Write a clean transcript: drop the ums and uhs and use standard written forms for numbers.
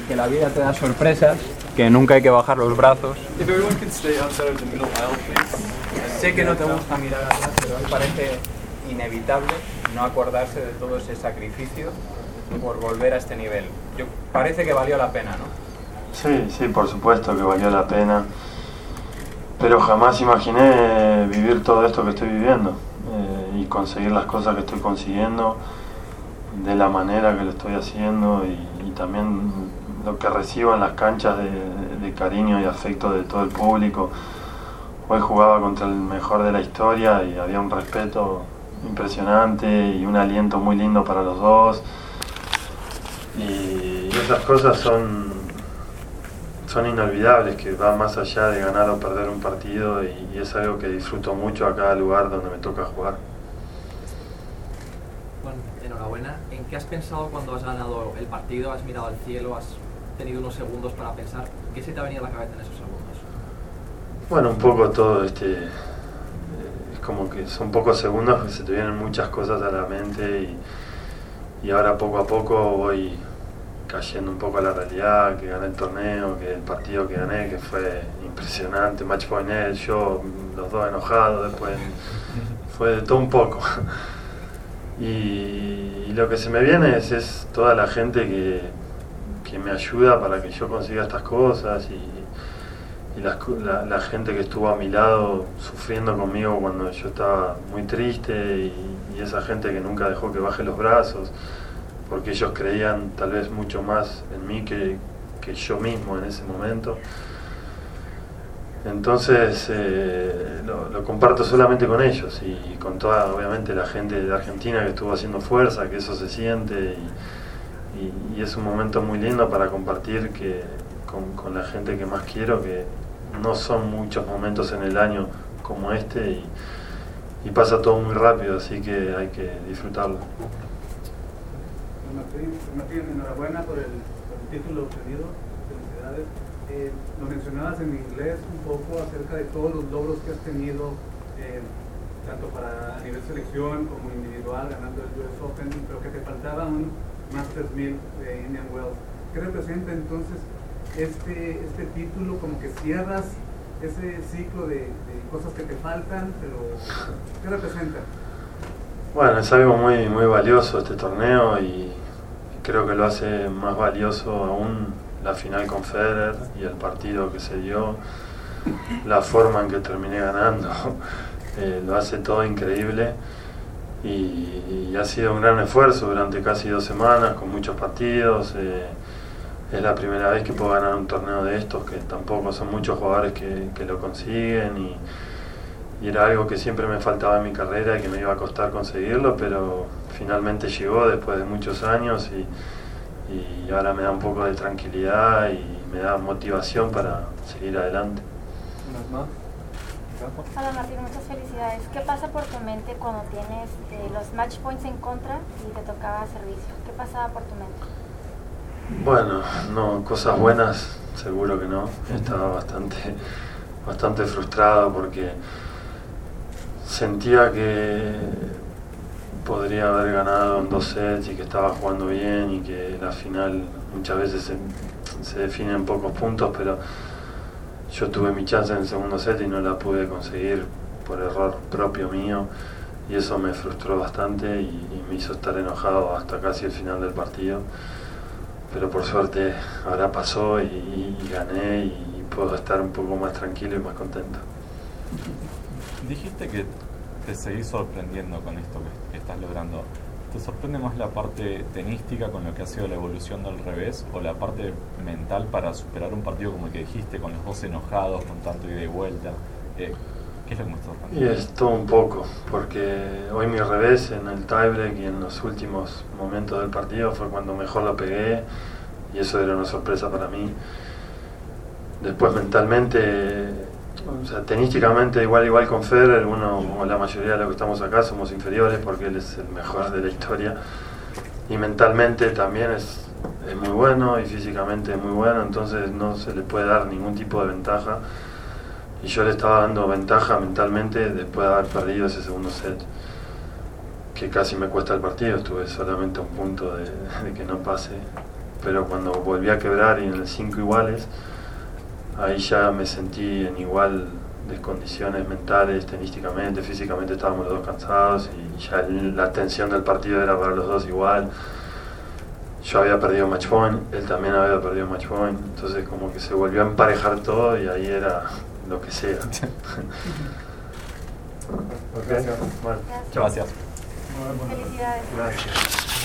que la vida te da sorpresas, que nunca hay que bajar los brazos. Sé que no te gusta mirar atrás, pero hoy parece inevitable no acordarse de todo ese sacrificio por volver a este nivel. Parece que valió la pena, ¿no? Sí, por supuesto que valió la pena, pero jamás imaginé vivir todo esto que estoy viviendo y conseguir las cosas que estoy consiguiendo de la manera que lo estoy haciendo y también lo que recibo en las canchas de cariño y afecto de todo el público. Hoy jugaba contra el mejor de la historia y había un respeto impresionante y un aliento muy lindo para los dos, y esas cosas son inolvidables, que van más allá de ganar o perder un partido, y es algo que disfruto mucho a cada lugar donde me toca jugar. Bueno, enhorabuena. ¿En qué has pensado cuando has ganado el partido? ¿Has mirado al cielo? ¿Has tenido unos segundos para pensar? ¿Qué se te ha venido a la cabeza en esos segundos? Bueno, un poco todo es como que son pocos segundos que se te vienen muchas cosas a la mente, y ahora poco a poco voy cayendo un poco a la realidad, que gané el torneo, que el partido que gané, que fue impresionante, match point net, yo, los dos enojados, después fue de todo un poco. Y lo que se me viene es toda la gente que me ayuda para que yo consiga estas cosas, y la gente que estuvo a mi lado sufriendo conmigo cuando yo estaba muy triste, y esa gente que nunca dejó que baje los brazos, porque ellos creían tal vez mucho más en mí que yo mismo en ese momento. Entonces lo comparto solamente con ellos y con toda, obviamente, la gente de Argentina que estuvo haciendo fuerza, que eso se siente, y es un momento muy lindo para compartir con la gente que más quiero, que no son muchos momentos en el año como este, y pasa todo muy rápido, así que hay que disfrutarlo. Martín, enhorabuena por el título obtenido, felicidades. Lo mencionabas en inglés un poco acerca de todos los logros que has tenido, tanto para a nivel selección como individual, ganando el US Open, pero que te faltaba un Masters 1000 de Indian Wells. ¿Qué representa entonces este título? Como que cierras ese ciclo de cosas que te faltan, pero ¿qué representa? Bueno, es algo muy, muy valioso este torneo, y creo que lo hace más valioso aún la final con Federer y el partido que se dio, la forma en que terminé ganando, lo hace todo increíble, y ha sido un gran esfuerzo durante casi 2 semanas con muchos partidos. Es la primera vez que puedo ganar un torneo de estos, que tampoco son muchos jugadores que lo consiguen, y era algo que siempre me faltaba en mi carrera y que me iba a costar conseguirlo, pero finalmente llegó después de muchos años, y ahora me da un poco de tranquilidad y me da motivación para seguir adelante. Hola Martín, muchas felicidades. ¿Qué pasa por tu mente cuando tienes los match points en contra y te tocaba servicio? ¿Qué pasaba por tu mente? Bueno, no, cosas buenas seguro que no. Estaba bastante frustrado porque sentía que podría haber ganado en 2 sets y que estaba jugando bien, y que la final muchas veces se define en pocos puntos, pero yo tuve mi chance en el segundo set y no la pude conseguir por error propio mío, y eso me frustró bastante y me hizo estar enojado hasta casi el final del partido. Pero por suerte ahora pasó y gané, y puedo estar un poco más tranquilo y más contento. Dijiste que te seguís sorprendiendo con esto que estás logrando. ¿Te sorprende más la parte tenística con lo que ha sido la evolución del revés, o la parte mental para superar un partido como el que dijiste, con los dos enojados, con tanto ida y vuelta? ¿Qué es lo que me está sorprendiendo? Y es todo un poco, porque hoy mi revés en el tiebreak y en los últimos momentos del partido fue cuando mejor lo pegué, y eso era una sorpresa para mí. Después mentalmente, o sea, tenísticamente igual con Federer, uno, como la mayoría de los que estamos acá, somos inferiores porque él es el mejor de la historia, y mentalmente también es muy bueno, y físicamente es muy bueno, entonces no se le puede dar ningún tipo de ventaja, y yo le estaba dando ventaja mentalmente después de haber perdido ese segundo set, que casi me cuesta el partido. Estuve solamente a un punto de que no pase pero cuando volví a quebrar y en el 5 iguales, ahí ya me sentí en igual de condiciones mentales, tenísticamente, físicamente estábamos los dos cansados y ya la tensión del partido era para los dos igual. Yo había perdido match point, él también había perdido match point, entonces como que se volvió a emparejar todo y ahí era lo que sea. Gracias. Bueno. Gracias. Felicidades. Gracias.